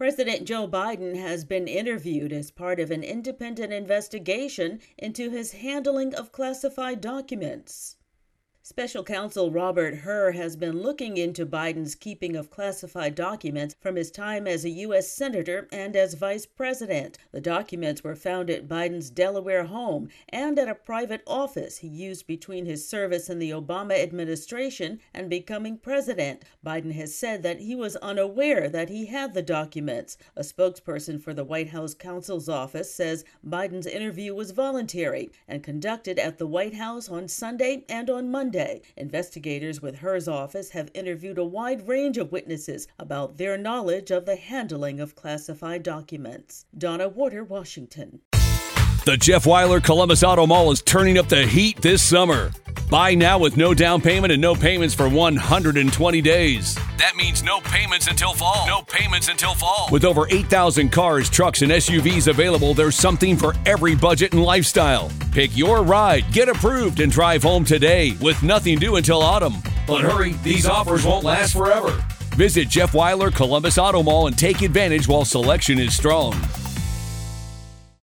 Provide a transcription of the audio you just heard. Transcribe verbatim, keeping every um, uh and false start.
President Joe Biden has been interviewed as part of an independent investigation into his handling of classified documents. Special counsel Robert Hur has been looking into Biden's keeping of classified documents from his time as a U S senator and as vice president. The documents were found at Biden's Delaware home and at a private office he used between his service in the Obama administration and becoming president. Biden has said that he was unaware that he had the documents. A spokesperson for the White House counsel's office says Biden's interview was voluntary and conducted at the White House on Sunday and on Monday. Investigators with Hur's office have interviewed a wide range of witnesses about their knowledge of the handling of classified documents. Donna Warder, Washington. The Jeff Weiler Columbus Auto Mall is turning up the heat this summer. Buy now with no down payment and no payments for one hundred twenty days. That means no payments until fall. No payments until fall. With over eight thousand cars, trucks, and S U Vs available, there's something for every budget and lifestyle. Pick your ride, get approved, and drive home today with nothing due until autumn. But hurry, these offers won't last forever. Visit Jeff Weiler Columbus Auto Mall and take advantage while selection is strong.